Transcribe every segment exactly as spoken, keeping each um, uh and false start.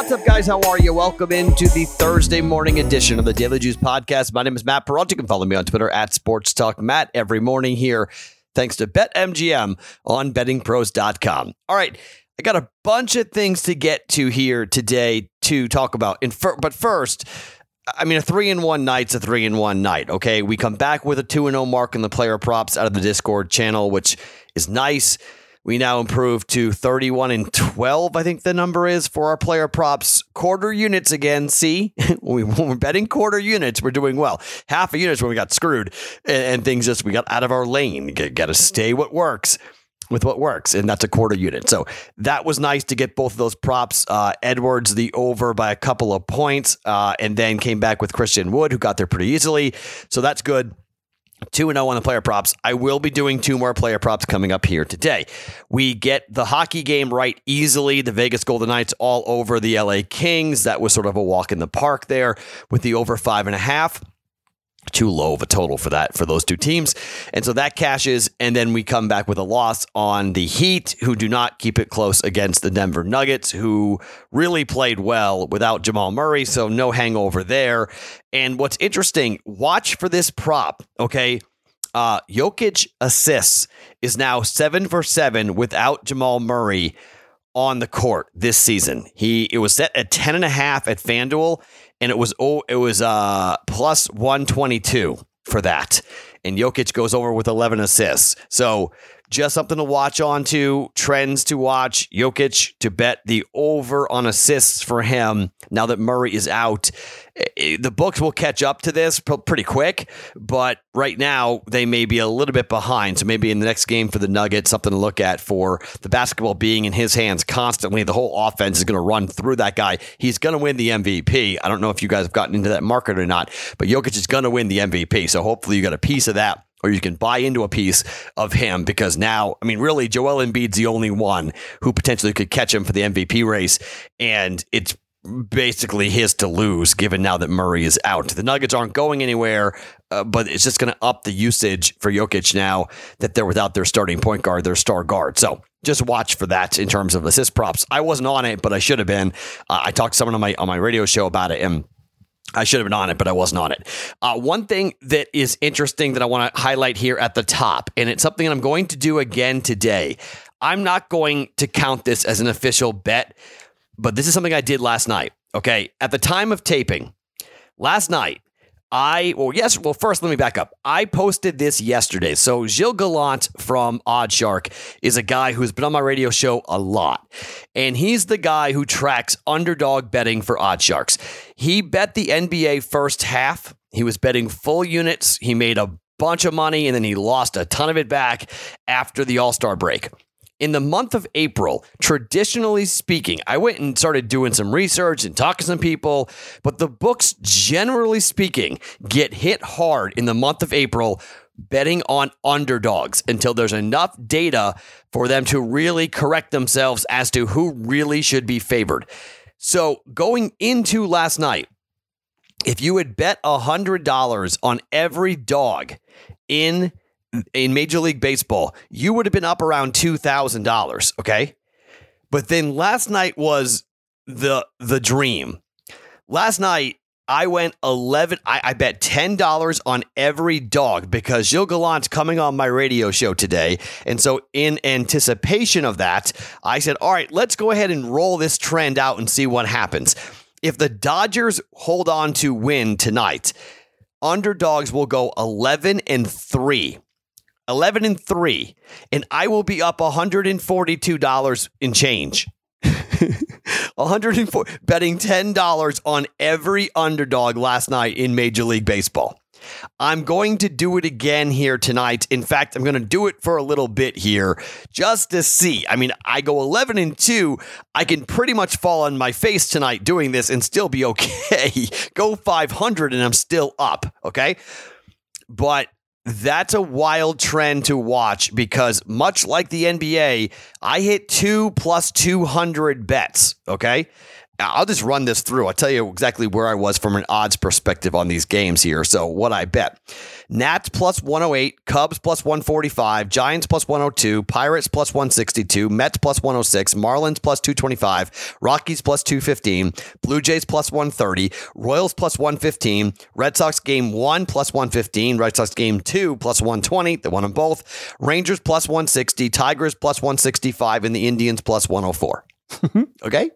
What's up, guys? How are you? Welcome into the Thursday morning edition of the Daily Juice Podcast. My name is Matt Perrault. You can follow me on Twitter at Sports Talk Matt every morning here, thanks to BetMGM on betting pros dot com. All right, I got a bunch of things to get to here today to talk about. In fir- but first, I mean, a three and one night's a three and one night. Okay, we come back with a two and zero mark in the player props out of the Discord channel, which is nice. We now improve to thirty-one and twelve, I think the number is, for our player props. Quarter units again. See, when we're betting quarter units, we're doing well. Half a units when we got screwed and, and things just, we got out of our lane. Got to stay what works with what works, and that's a quarter unit. So that was nice to get both of those props. Uh, Edwards, the over by a couple of points, uh, and then came back with Christian Wood, who got there pretty easily. So that's good. two and oh on the player props. I will be doing two more player props coming up here today. We get the hockey game right easily. The Vegas Golden Knights all over the L A Kings. That was sort of a walk in the park there with the over five and a half. Too low of a total for that, for those two teams. And so that cashes, and then we come back with a loss on the Heat, who do not keep it close against the Denver Nuggets, who really played well without Jamal Murray, so no hangover there. And what's interesting, watch for this prop, okay? Uh, Jokic assists is now seven for seven without Jamal Murray on the court this season. He It was set at ten and a half at FanDuel, and it was oh, it was uh plus one twenty-two for that. And Jokic goes over with eleven assists. So just something to watch on to, trends to watch. Jokic to bet the over on assists for him now that Murray is out. The books will catch up to this pretty quick, but right now they may be a little bit behind. So maybe in the next game for the Nuggets, something to look at for the basketball being in his hands constantly. The whole offense is going to run through that guy. He's going to win the M V P. I don't know if you guys have gotten into that market or not, but Jokic is going to win the M V P. So hopefully you got a piece of that, or you can buy into a piece of him, because now, I mean, really, Joel Embiid's the only one who potentially could catch him for the M V P race, and it's basically his to lose, given now that Murray is out. The Nuggets aren't going anywhere, uh, but it's just going to up the usage for Jokic now that they're without their starting point guard, their star guard. So just watch for that in terms of assist props. I wasn't on it, but I should have been. Uh, I talked to someone on my on my radio show about it, and I should have been on it, but I wasn't on it. Uh, one thing that is interesting that I want to highlight here at the top, and it's something I'm going to do again today. I'm not going to count this as an official bet, but this is something I did last night. Okay. At the time of taping last night, I, well, yes, well, first, let me back up. I posted this yesterday. So Gilles Gallant from Oddshark is a guy who's been on my radio show a lot. And he's the guy who tracks underdog betting for Oddsharks. He bet the N B A first half. He was betting full units. He made a bunch of money, and then he lost a ton of it back after the All-Star break. In the month of April, traditionally speaking, I went and started doing some research and talking to some people, but the books, generally speaking, get hit hard in the month of April betting on underdogs until there's enough data for them to really correct themselves as to who really should be favored. So going into last night, if you had bet one hundred dollars on every dog in in Major League Baseball, you would have been up around two thousand dollars, okay? But then last night was the the dream. Last night, I went eleven, I, I bet ten dollars on every dog because Gilles Gallant's coming on my radio show today. And so in anticipation of that, I said, all right, let's go ahead and roll this trend out and see what happens. If the Dodgers hold on to win tonight, underdogs will go eleven and three. eleven and three, and I will be up one hundred forty-two dollars in change. one hundred four betting ten dollars on every underdog last night in Major League Baseball. I'm going to do it again here tonight. In fact, I'm going to do it for a little bit here just to see. I mean, I go eleven and two. I can pretty much fall on my face tonight doing this and still be okay. Go five hundred and I'm still up. Okay. But that's a wild trend to watch because much like the N B A, I hit two plus two hundred bets. Okay. I'll just run this through. I'll tell you exactly where I was from an odds perspective on these games here. So what I bet. Nats plus one oh eight, Cubs plus one forty-five, Giants plus one oh two, Pirates plus one sixty-two, Mets plus one oh six, Marlins plus two twenty-five, Rockies plus two fifteen, Blue Jays plus one thirty, Royals plus one fifteen, Red Sox game one plus one fifteen, Red Sox game two plus one twenty, they won them both, Rangers plus one sixty, Tigers plus one sixty-five, and the Indians plus one oh four. Okay?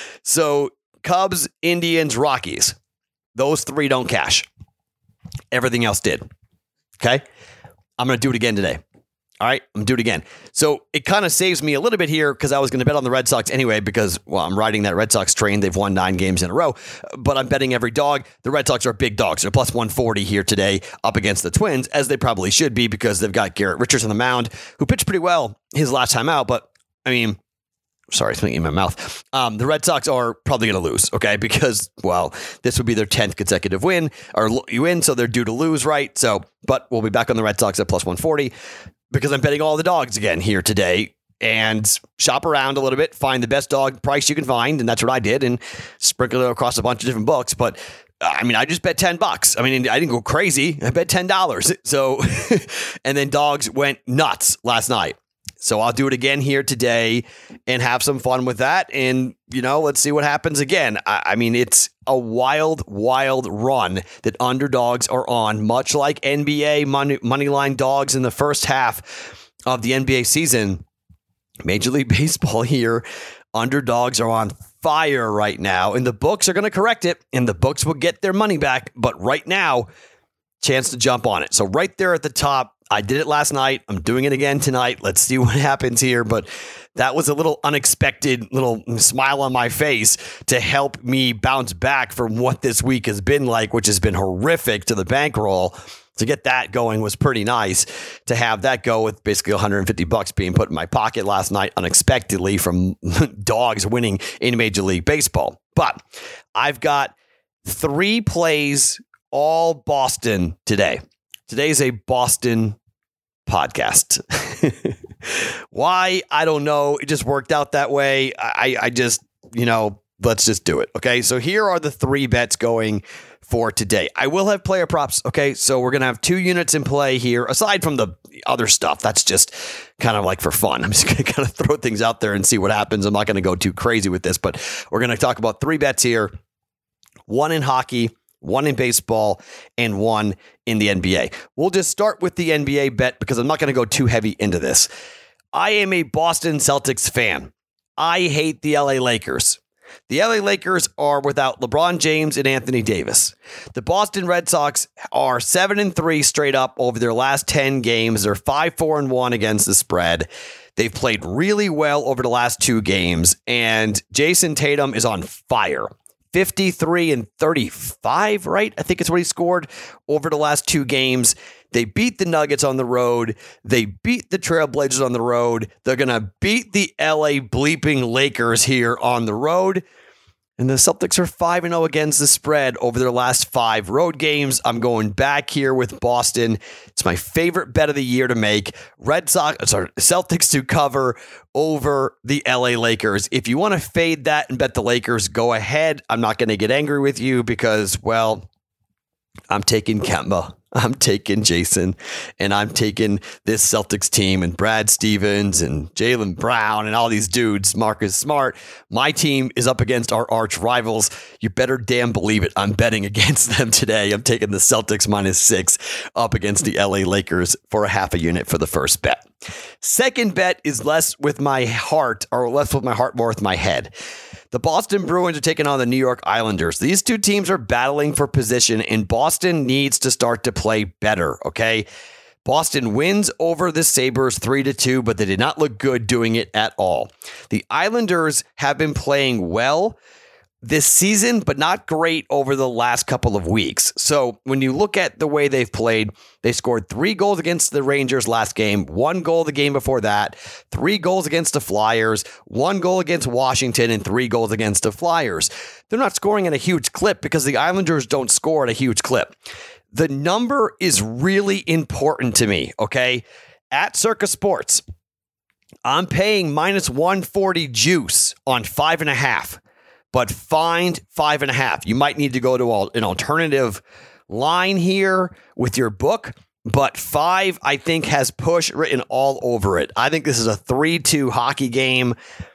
So Cubs, Indians, Rockies, those three don't cash. Everything else did. Okay? I'm going to do it again today. All right? I'm going to do it again. So it kind of saves me a little bit here because I was going to bet on the Red Sox anyway because, well, I'm riding that Red Sox train. They've won nine games in a row, but I'm betting every dog. The Red Sox are big dogs. They're plus one forty here today up against the Twins, as they probably should be because they've got Garrett Richards on the mound, who pitched pretty well his last time out, but, I mean, sorry, something in my mouth. Um, the Red Sox are probably going to lose, okay? Because, well, this would be their tenth consecutive win, or you win, so they're due to lose, right? So, but we'll be back on the Red Sox at plus one forty because I'm betting all the dogs again here today and shop around a little bit, find the best dog price you can find, and that's what I did, and sprinkle it across a bunch of different books. But I mean, I just bet ten bucks. I mean, I didn't go crazy. I bet ten dollars. So, and then dogs went nuts last night. So I'll do it again here today and have some fun with that. And, you know, let's see what happens again. I, I mean, it's a wild, wild run that underdogs are on, much like N B A money, money line dogs in the first half of the N B A season. Major League Baseball here, underdogs are on fire right now, and the books are going to correct it, and the books will get their money back. But right now, chance to jump on it. So right there at the top, I did it last night. I'm doing it again tonight. Let's see what happens here. But that was a little unexpected little smile on my face to help me bounce back from what this week has been like, which has been horrific to the bankroll. To get that going was pretty nice. To have that go with basically one hundred fifty bucks being put in my pocket last night unexpectedly from dogs winning in Major League Baseball. But I've got three plays, all Boston today. Today's a Boston podcast. Why? I don't know. It just worked out that way. I, I just, you know, let's just do it. Okay. So here are the three bets going for today. I will have player props. Okay. So we're going to have two units in play here, aside from the other stuff. That's just kind of like for fun. I'm just going to kind of throw things out there and see what happens. I'm not going to go too crazy with this, but we're going to talk about three bets here. One in hockey, one in baseball, and one in the N B A. We'll just start with the N B A bet because I'm not going to go too heavy into this. I am a Boston Celtics fan. I hate the L A Lakers. The L A Lakers are without LeBron James and Anthony Davis. The Boston Red Sox are seven and three straight up over their last ten games. They're five, four, and one against the spread. They've played really well over the last two games, and Jason Tatum is on fire. fifty-three and thirty-five, right? I think it's what he scored over the last two games. They beat the Nuggets on the road. They beat the Trailblazers on the road. They're going to beat the L A bleeping Lakers here on the road. And the Celtics are five and oh against the spread over their last five road games. I'm going back here with Boston. It's my favorite bet of the year to make. Red Sox, sorry, Celtics to cover over the L A Lakers. If you want to fade that and bet the Lakers, go ahead. I'm not going to get angry with you because, well, I'm taking Kemba. I'm taking Jason, and I'm taking this Celtics team and Brad Stevens and Jaylen Brown and all these dudes, Marcus Smart. My team is up against our arch rivals. You better damn believe it. I'm betting against them today. I'm taking the Celtics minus six up against the L A Lakers for a half a unit for the first bet. Second bet is less with my heart, or less with my heart, more with my head. The Boston Bruins are taking on the New York Islanders. These two teams are battling for position, and Boston needs to start to play better, okay? Boston wins over the Sabres three to two, but they did not look good doing it at all. The Islanders have been playing well this season, but not great over the last couple of weeks. So when you look at the way they've played, they scored three goals against the Rangers last game, one goal the game before that, three goals against the Flyers, one goal against Washington, and three goals against the Flyers. They're not scoring at a huge clip because the Islanders don't score at a huge clip. The number is really important to me, okay? At Circa Sports, I'm paying minus one forty juice on five and a half. but find five and a half. You might need to go to an alternative line here with your book, but five, I think, has push written all over it. I think this is a three two hockey game.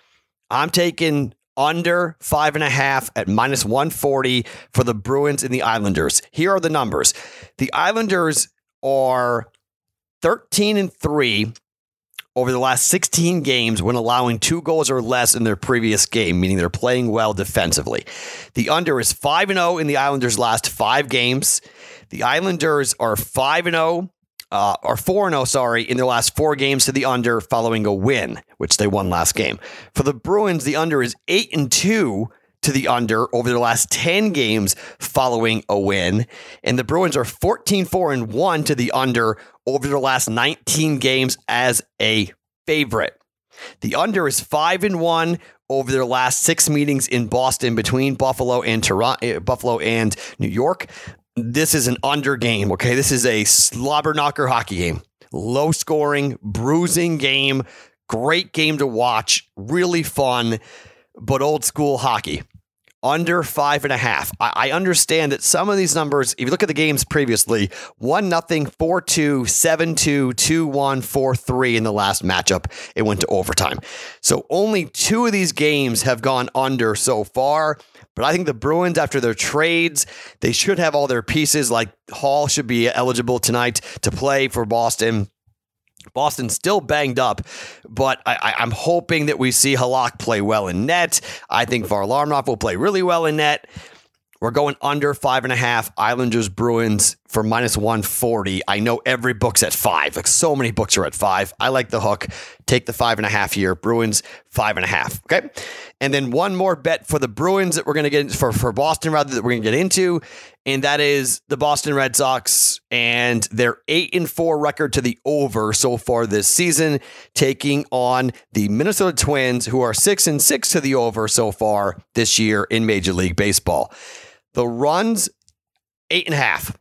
I'm taking under five and a half at minus one forty for the Bruins and the Islanders. Here are the numbers. The Islanders are thirteen and three over the last sixteen games when allowing two goals or less in their previous game, meaning they're playing well defensively. The under is five and oh in the Islanders' last five games. The Islanders are five and oh, uh, or four and oh, sorry, in their last four games to the under following a win, which they won last game. For the Bruins, the under is eight and two to the under over their last ten games following a win. And the Bruins are fourteen four and one to the under over their last nineteen games as a favorite. The under is five and one over their last six meetings in Boston between Buffalo and Toronto, Buffalo and New York. This is an under game, okay? This is a slobber knocker hockey game. Low scoring, bruising game. Great game to watch. Really fun, but old school hockey. Under five and a half. I, I understand that some of these numbers, if you look at the games previously, one nothing, four two, seven two, two one, four three in the last matchup. It went to overtime. So only two of these games have gone under so far. But I think the Bruins, after their trades, they should have all their pieces. Like Hall should be eligible tonight to play for Boston. Boston's still banged up, but I, I, I'm hoping that we see Halak play well in net. I think Varlamov will play really well in net. We're going under five and a half. Islanders Bruins for minus one forty. I know every book's at five. Like so many books are at five. I like the hook. Take the five and a half here. Bruins five and a half. Okay. And then one more bet for the Bruins that we're going to get for, for Boston rather that we're going to get into. And that is the Boston Red Sox and their eight and four record to the over so far this season, taking on the Minnesota Twins, who are six and six to the over so far this year in Major League Baseball. The runs, eight and a half.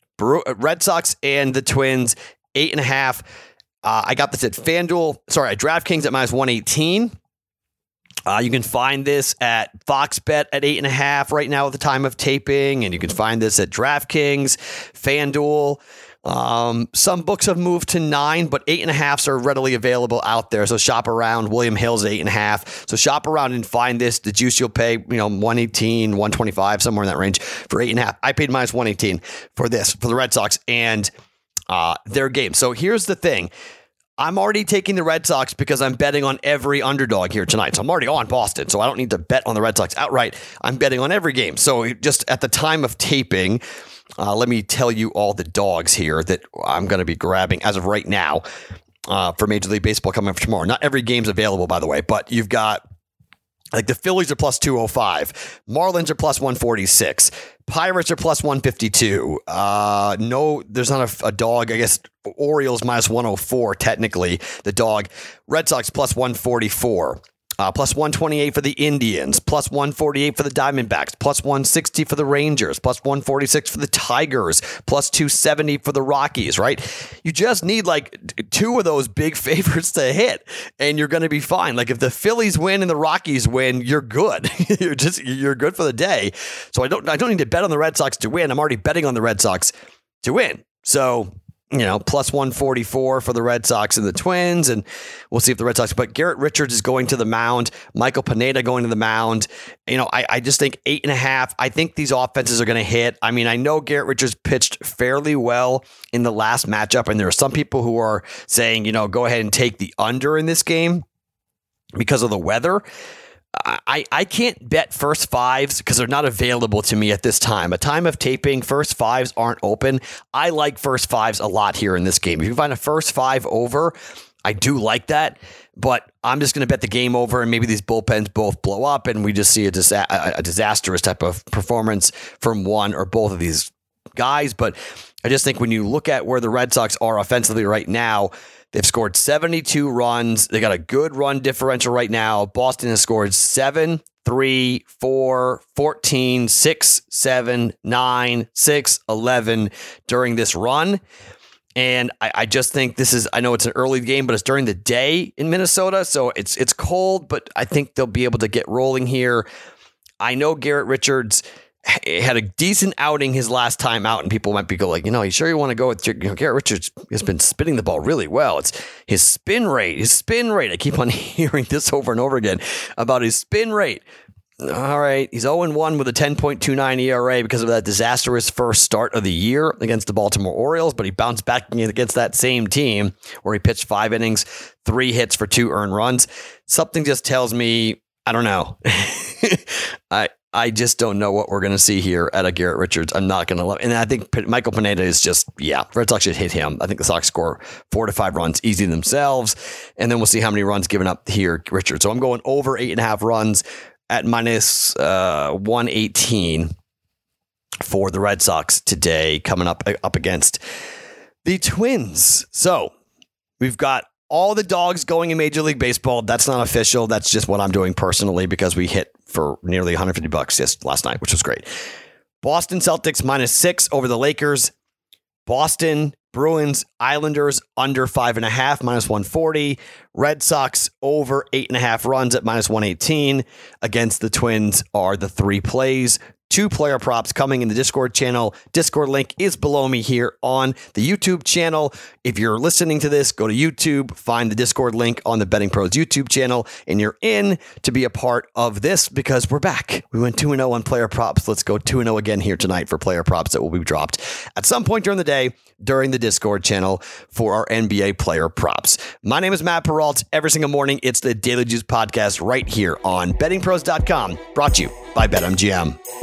Red Sox and the Twins, eight and a half. Uh, I got this at FanDuel. Sorry, at DraftKings at minus one eighteen. Uh, you can find this at Fox Bet at eight and a half right now at the time of taping, and you can find this at DraftKings, FanDuel. Um, some books have moved to nine, but eight and a halfs are readily available out there. So shop around. William Hill's eight and a half. So shop around and find this. The juice you'll pay, you know, one eighteen, one twenty-five, somewhere in that range for eight and a half. I paid minus one eighteen for this, for the Red Sox and uh, their game. So here's the thing. I'm already taking the Red Sox because I'm betting on every underdog here tonight. So I'm already on Boston, so I don't need to bet on the Red Sox outright. I'm betting on every game. So just at the time of taping, uh, let me tell you all the dogs here that I'm going to be grabbing as of right now uh, for Major League Baseball coming up tomorrow. Not every game's available, by the way, but you've got like the Phillies are plus two oh five. Marlins are plus one forty-six. Pirates are plus one fifty-two. Uh, no, there's not a, a dog. I guess Orioles minus one oh four, technically, the dog. Red Sox plus one forty-four. Uh, plus one twenty-eight for the Indians, plus one forty-eight for the Diamondbacks, plus one sixty for the Rangers, plus one forty-six for the Tigers, plus two seventy for the Rockies, right? You just need like two of those big favorites to hit and you're going to be fine. Like if the Phillies win and the Rockies win, you're good. you're just, you're good for the day. So I don't, I don't need to bet on the Red Sox to win. I'm already betting on the Red Sox to win. So, you know, plus one forty-four for the Red Sox and the Twins. And we'll see if the Red Sox, but Garrett Richards is going to the mound. Michael Pineda going to the mound. You know, I, I just think eight and a half. I think these offenses are going to hit. I mean, I know Garrett Richards pitched fairly well in the last matchup. And there are some people who are saying, you know, go ahead and take the under in this game because of the weather. I, I can't bet first fives because they're not available to me at this time. A time of taping, first fives aren't open. I like first fives a lot here in this game. If you find a first five over, I do like that. But I'm just going to bet the game over and maybe these bullpens both blow up and we just see a, disa- a disastrous type of performance from one or both of these guys. But I just think when you look at where the Red Sox are offensively right now, they've scored seventy-two runs. They got a good run differential right now. Boston has scored seven, three, four, fourteen, six, seven, nine, six, eleven during this run. And I, I just think this is, I know it's an early game, but it's during the day in Minnesota. So it's it's cold, but I think they'll be able to get rolling here. I know Garrett Richards had a decent outing his last time out, and people might be go like, you know, you sure you want to go with, you know, Garrett Richards has been spinning the ball really well. It's his spin rate, his spin rate. I keep on hearing this over and over again about his spin rate. All right, he's oh and one with a ten point two nine E R A because of that disastrous first start of the year against the Baltimore Orioles, but he bounced back against that same team where he pitched five innings, three hits for two earned runs. Something just tells me, I don't know. I I just don't know what we're going to see here at a Garrett Richards. I'm not going to love it. And I think P- Michael Pineda is just, yeah, Red Sox should hit him. I think the Sox score four to five runs easy themselves. And then we'll see how many runs given up here, Richards. So I'm going over eight and a half runs at minus uh, one eighteen for the Red Sox today, coming up, up against the Twins. So we've got all the dogs going in Major League Baseball. That's not official. That's just what I'm doing personally because we hit for nearly one hundred fifty bucks just last night, which was great. Boston Celtics minus six over the Lakers. Boston Bruins Islanders under five and a half, minus one forty. Red Sox over eight and a half runs at minus one eighteen. Against the Twins are the three plays. Two player props coming in the Discord channel. Discord link is below me here on the YouTube channel. If you're listening to this, go to YouTube, find the Discord link on the Betting Pros YouTube channel, and you're in to be a part of this because we're back. We went two and oh on player props. Let's go two and oh again here tonight for player props that will be dropped at some point during the day during the Discord channel for our N B A player props. My name is Matt Peralt. Every single morning, it's the Daily Juice podcast right here on betting pros dot com, brought to you by BetMGM.